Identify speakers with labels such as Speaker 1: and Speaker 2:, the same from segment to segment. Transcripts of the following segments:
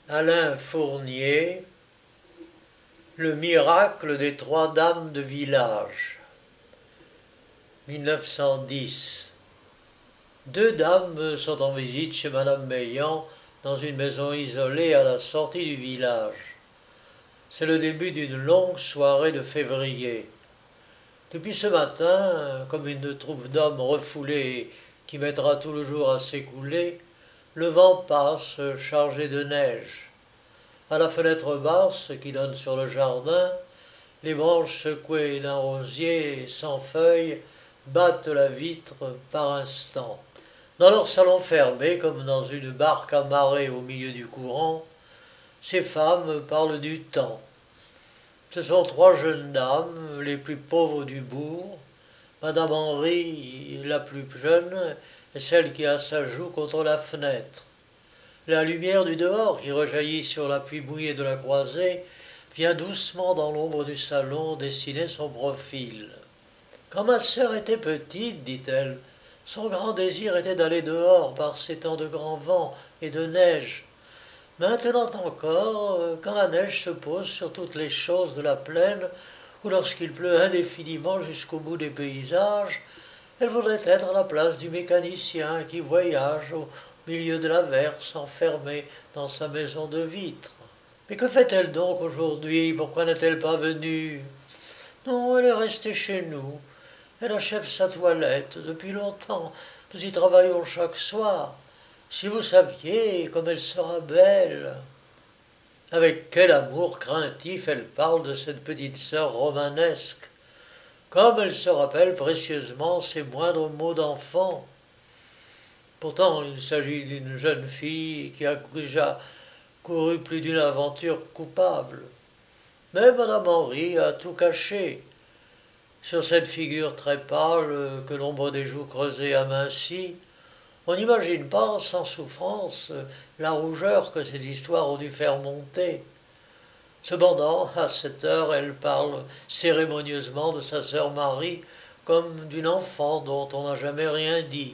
Speaker 1: Alain Fournier, le miracle des trois dames de village, 1910. Deux dames sont en visite chez Madame Meillan dans une maison isolée à la sortie du village. C'est le début d'une longue soirée de février. Depuis ce matin, comme une troupe d'hommes refoulés qui mettra tout le jour à s'écouler, le vent passe chargé de neige. À la fenêtre basse qui donne sur le jardin, les branches secouées d'un rosier sans feuilles battent la vitre par instants. Dans leur salon fermé, comme dans une barque amarrée au milieu du courant, ces femmes parlent du temps. Ce sont trois jeunes dames, les plus pauvres du bourg, Madame Henri, la plus jeune, et celle qui a sa joue contre la fenêtre. La lumière du dehors qui rejaillit sur la pluie mouillée de la croisée vient doucement dans l'ombre du salon dessiner son profil. Quand ma sœur était petite, dit-elle, son grand désir était d'aller dehors par ces temps de grand vent et de neige. Maintenant encore, quand la neige se pose sur toutes les choses de la plaine, ou lorsqu'il pleut indéfiniment jusqu'au bout des paysages, elle voudrait être à la place du mécanicien qui voyage au milieu de l'averse, enfermé dans sa maison de vitre. Mais que fait-elle donc aujourd'hui? Pourquoi n'est-elle pas venue? Non, elle est restée chez nous. Elle achève sa toilette depuis longtemps. Nous y travaillons chaque soir. Si vous saviez comme elle sera belle. Avec quel amour craintif elle parle de cette petite sœur romanesque. Comme elle se rappelle précieusement ses moindres mots d'enfant. Pourtant, il s'agit d'une jeune fille qui a déjà couru plus d'une aventure coupable. Mais Madame Henri a tout caché. Sur cette figure très pâle que l'ombre des joues creusées amincit, on n'imagine pas sans souffrance la rougeur que ces histoires ont dû faire monter. Cependant, à cette heure, elle parle cérémonieusement de sa sœur Marie comme d'une enfant dont on n'a jamais rien dit.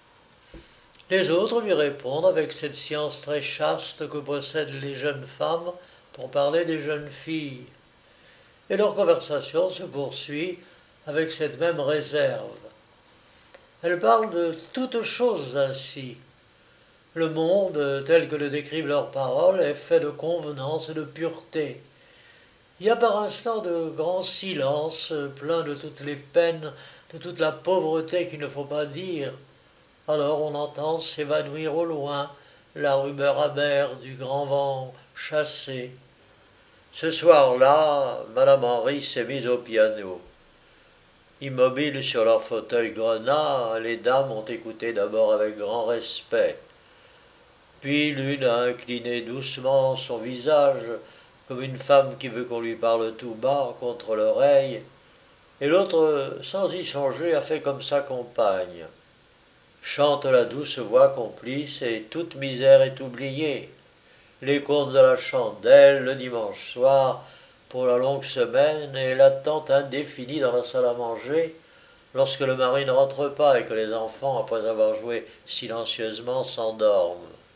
Speaker 1: Les autres lui répondent avec cette science très chaste que possèdent les jeunes femmes pour parler des jeunes filles. Et leur conversation se poursuit avec cette même réserve. Elle parle de toutes choses ainsi. Le monde, tel que le décrivent leurs paroles, est fait de convenance et de pureté. Il y a par instants de grands silences, pleins de toutes les peines, de toute la pauvreté qu'il ne faut pas dire. Alors on entend s'évanouir au loin la rumeur amère du grand vent chassé. Ce soir-là, Madame Henri s'est mise au piano. Immobiles sur leur fauteuil grenat, les dames ont écouté d'abord avec grand respect. Puis l'une a incliné doucement son visage, comme une femme qui veut qu'on lui parle tout bas contre l'oreille, et l'autre, sans y songer, a fait comme sa compagne. Chante la douce voix complice, et toute misère est oubliée. Les contes de la chandelle, le dimanche soir, pour la longue semaine, et l'attente indéfinie dans la salle à manger, lorsque le mari ne rentre pas et que les enfants, après avoir joué silencieusement, s'endorment.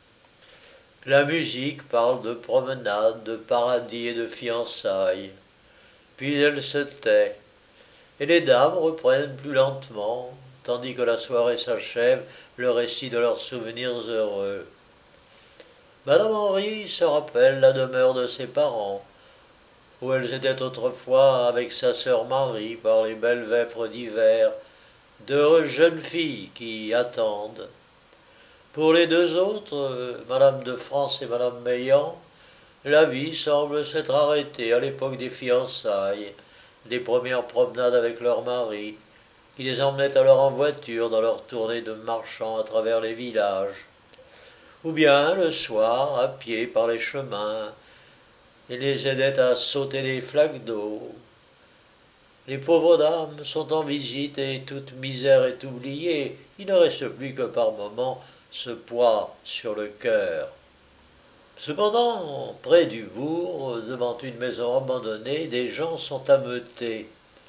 Speaker 1: La musique parle de promenade, de paradis et de fiançailles. Puis elle se tait, et les dames reprennent plus lentement, tandis que la soirée s'achève, le récit de leurs souvenirs heureux. Madame Henri se rappelle la demeure de ses parents, où elles étaient autrefois avec sa sœur Marie par les belles vêpres d'hiver, d'heureuses jeunes filles qui attendent. Pour les deux autres, Madame de France et Madame Meillan, la vie semble s'être arrêtée à l'époque des fiançailles, des premières promenades avec leurs maris, qui les emmenaient alors en voiture dans leur tournée de marchands à travers les villages, ou bien le soir à pied par les chemins, et les aidaient à sauter les flaques d'eau. Les pauvres dames sont en visite et toute misère est oubliée, il ne reste plus que par moments ce poids sur le cœur. Cependant, près du bourg, devant une maison abandonnée, des gens sont ameutés.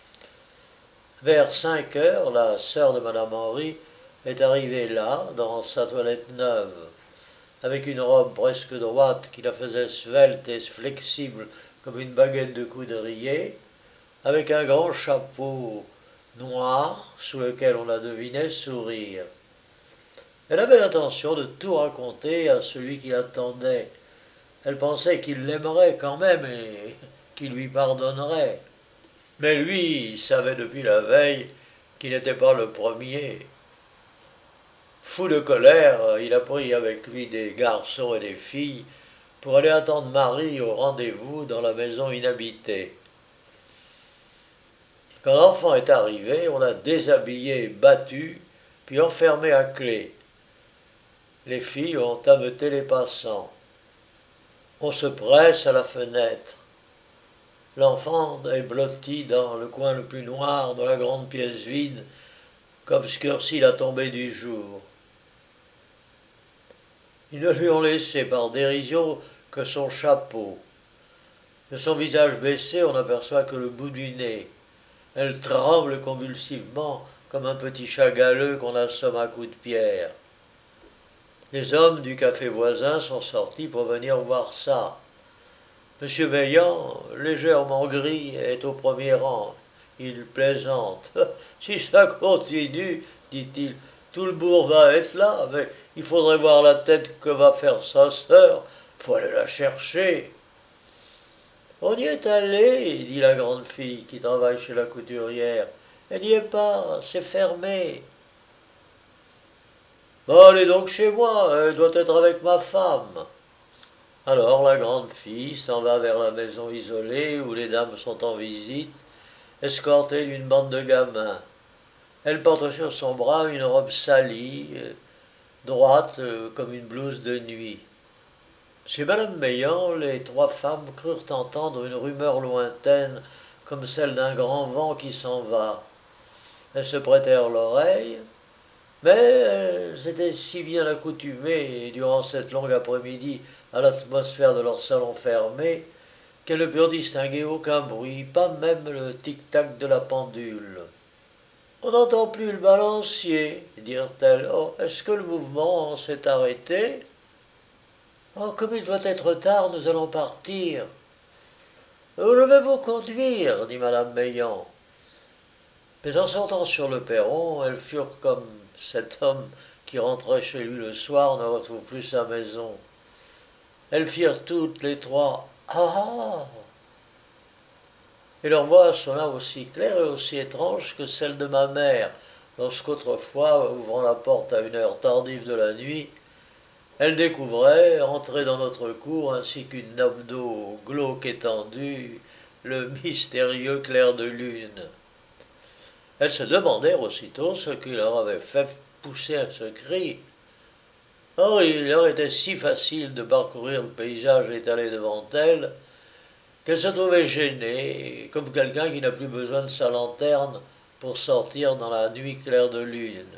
Speaker 1: Vers 5 heures, la sœur de Madame Henri est arrivée là, dans sa toilette neuve. avec une robe presque droite qui la faisait svelte et flexible comme une baguette de coudrier, avec un grand chapeau noir sous lequel on la devinait sourire. Elle avait l'intention de tout raconter à celui qui l'attendait. Elle pensait qu'il l'aimerait quand même et qu'il lui pardonnerait. Mais lui savait depuis la veille qu'il n'était pas le premier. Fou de colère, il a pris avec lui des garçons et des filles pour aller attendre Marie au rendez-vous dans la maison inhabitée. Quand l'enfant est arrivé, on l'a déshabillé, battu, puis enfermé à clé. Les filles ont ameuté les passants. On se presse à la fenêtre. L'enfant est blotti dans le coin le plus noir de la grande pièce vide, qu'obscurcit la tombée du jour. Ils ne lui ont laissé par dérision que son chapeau. De son visage baissé, on n'aperçoit que le bout du nez. Elle tremble convulsivement comme un petit chat galeux qu'on assomme à coups de pierre. Les hommes du café voisin sont sortis pour venir voir ça. Monsieur Meillan, légèrement gris, est au premier rang. Il plaisante. Si ça continue, dit-il, tout le bourg va être là, mais il faudrait voir la tête que va faire sa sœur. Faut aller la chercher. On y est allé, dit la grande fille qui travaille chez la couturière. Elle n'y est pas, c'est fermé. Bon, allez donc chez moi, elle doit être avec ma femme. Alors la grande fille s'en va vers la maison isolée où les dames sont en visite, escortée d'une bande de gamins. Elle porte sur son bras une robe salie, droite comme une blouse de nuit. Chez Madame Meillan, les trois femmes crurent entendre une rumeur lointaine comme celle d'un grand vent qui s'en va. Elles se prêtèrent l'oreille, mais elles étaient si bien accoutumées durant cette longue après-midi à l'atmosphère de leur salon fermé qu'elles ne purent distinguer aucun bruit, pas même le tic-tac de la pendule. On n'entend plus le balancier, dirent-elles. Oh, est-ce que le mouvement s'est arrêté? Oh, comme il doit être tard, nous allons partir. Où je vais vous conduire, dit Madame Meillan. Mais en sortant sur le perron, elles furent comme cet homme qui rentrait chez lui le soir ne retrouve plus sa maison. Elles firent toutes les trois « Ah ah !» Et leur voix sonna aussi claire et aussi étrange que celle de ma mère, lorsqu'autrefois, ouvrant la porte à une heure tardive de la nuit, elle découvrait, entrée dans notre cour, ainsi qu'une nappe d'eau glauque étendue, le mystérieux clair de lune. Elles se demandèrent aussitôt ce qui leur avait fait pousser ce cri. Or, il leur était si facile de parcourir le paysage étalé devant elles, qu'elles se trouvaient gênées, comme quelqu'un qui n'a plus besoin de sa lanterne pour sortir dans la nuit claire de lune.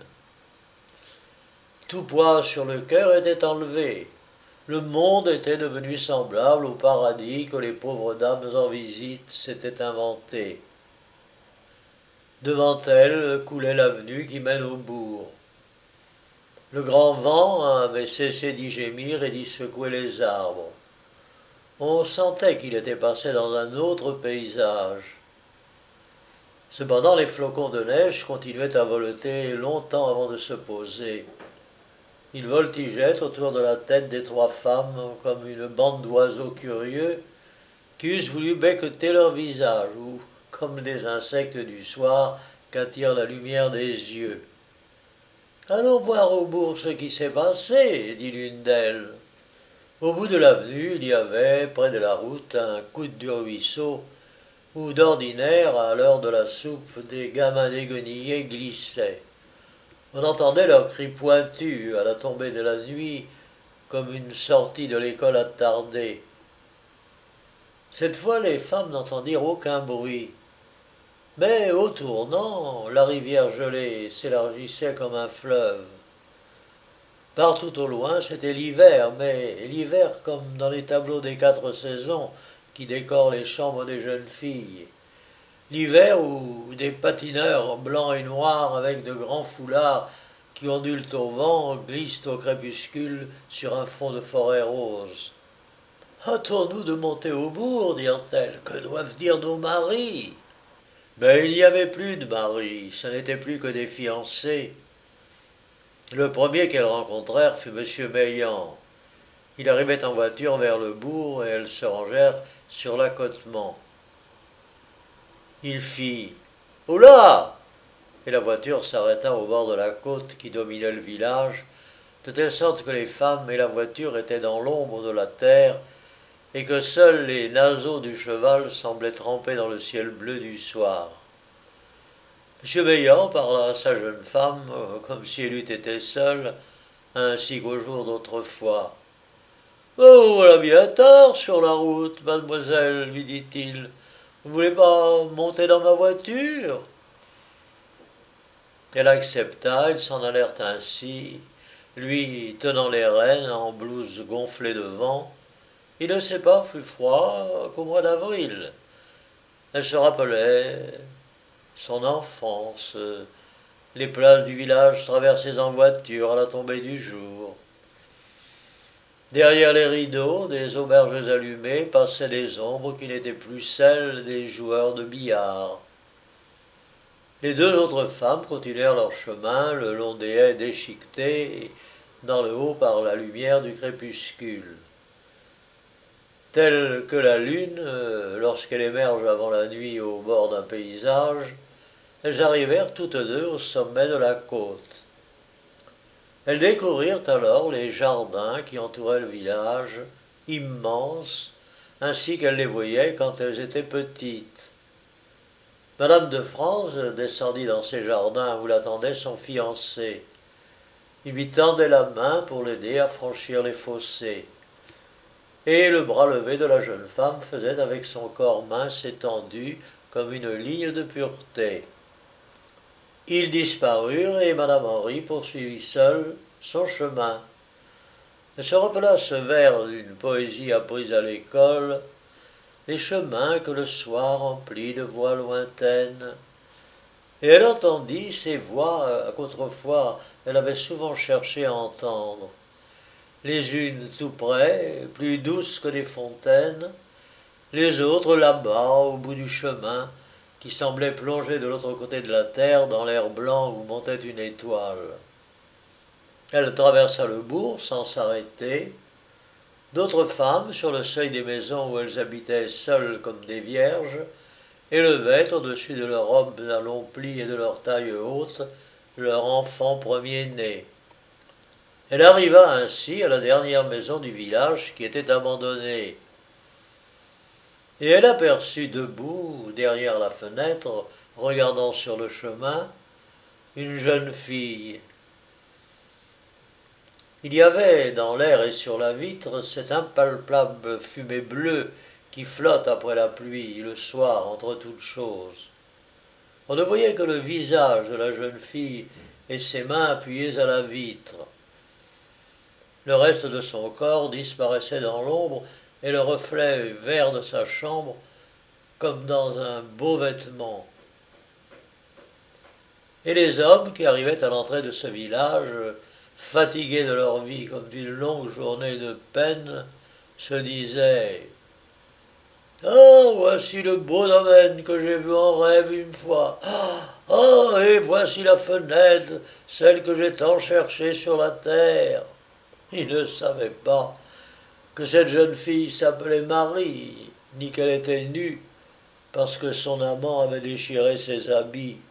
Speaker 1: Tout poids sur le cœur était enlevé. Le monde était devenu semblable au paradis que les pauvres dames en visite s'étaient inventé. Devant elles coulait l'avenue qui mène au bourg. Le grand vent avait cessé d'y gémir et d'y secouer les arbres. On sentait qu'il était passé dans un autre paysage. Cependant, les flocons de neige continuaient à voleter longtemps avant de se poser. Ils voltigeaient autour de la tête des trois femmes comme une bande d'oiseaux curieux qui eussent voulu becqueter leur visage, ou comme des insectes du soir qu'attire la lumière des yeux. « Allons voir au bourg ce qui s'est passé, dit l'une d'elles. Au bout de l'avenue, il y avait, près de la route, un coude du ruisseau, où d'ordinaire, à l'heure de la soupe, des gamins déguenillés glissaient. On entendait leurs cris pointus à la tombée de la nuit, comme une sortie de l'école attardée. Cette fois, les femmes n'entendirent aucun bruit. Mais au tournant, la rivière gelée s'élargissait comme un fleuve. Partout au loin, c'était l'hiver, mais l'hiver comme dans les tableaux des 4 saisons qui décorent les chambres des jeunes filles. L'hiver où des patineurs blancs et noirs avec de grands foulards qui ondulent au vent, glissent au crépuscule sur un fond de forêt rose. « Hâtons-nous de monter au bourg, dirent-elles, que doivent dire nos maris ?» Mais il n'y avait plus de maris, ce n'était plus que des fiancés. Le premier qu'elles rencontrèrent fut M. Meillant. Il arrivait en voiture vers le bourg et elles se rangèrent sur l'accotement. Il fit « Houla !» et la voiture s'arrêta au bord de la côte qui dominait le village, de telle sorte que les femmes et la voiture étaient dans l'ombre de la terre et que seuls les naseaux du cheval semblaient trempés dans le ciel bleu du soir. M. Meillant parla à sa jeune femme comme si elle eût été seule, ainsi qu'au jour d'autrefois. « Oh, voilà bien tard sur la route, mademoiselle, lui dit-il. Vous ne voulez pas monter dans ma voiture ?» Elle accepta, ils s'en allèrent ainsi, lui tenant les rênes en blouse gonflée de vent. Il ne s'est pas plus froid qu'au mois d'avril. Elle se rappelait son enfance, les places du village traversées en voiture à la tombée du jour. Derrière les rideaux des auberges allumées passaient des ombres qui n'étaient plus celles des joueurs de billard. Les deux autres femmes continuèrent leur chemin le long des haies déchiquetées dans le haut par la lumière du crépuscule. Telle que la lune, lorsqu'elle émerge avant la nuit au bord d'un paysage, elles arrivèrent toutes deux au sommet de la côte. Elles découvrirent alors les jardins qui entouraient le village, immenses, ainsi qu'elles les voyaient quand elles étaient petites. Madame de France descendit dans ces jardins où l'attendait son fiancé. Il lui tendait la main pour l'aider à franchir les fossés. Et le bras levé de la jeune femme faisait avec son corps mince étendu comme une ligne de pureté. Ils disparurent et Madame Henry poursuivit seule son chemin. Elle se rappela ce vers d'une poésie apprise à l'école, les chemins que le soir emplit de voix lointaines. Et elle entendit ces voix qu'autrefois elle avait souvent cherché à entendre. Les unes tout près, plus douces que des fontaines, les autres là-bas, au bout du chemin, qui semblait plonger de l'autre côté de la terre dans l'air blanc où montait une étoile. Elle traversa le bourg sans s'arrêter. D'autres femmes, sur le seuil des maisons où elles habitaient seules comme des vierges, élevaient au-dessus de leurs robes à longs plis et de leur taille haute leur enfant premier-né. Elle arriva ainsi à la dernière maison du village qui était abandonnée. Et elle aperçut debout, derrière la fenêtre, regardant sur le chemin, une jeune fille. Il y avait dans l'air et sur la vitre cette impalpable fumée bleue qui flotte après la pluie le soir entre toutes choses. On ne voyait que le visage de la jeune fille et ses mains appuyées à la vitre. Le reste de son corps disparaissait dans l'ombre et le reflet vert de sa chambre comme dans un beau vêtement. Et les hommes qui arrivaient à l'entrée de ce village, fatigués de leur vie comme d'une longue journée de peine, se disaient « Ah, voici le beau domaine que j'ai vu en rêve une fois. Ah, et voici la fenêtre, celle que j'ai tant cherchée sur la terre. » Ils ne savaient pas que cette jeune fille s'appelait Marie, ni qu'elle était nue, parce que son amant avait déchiré ses habits.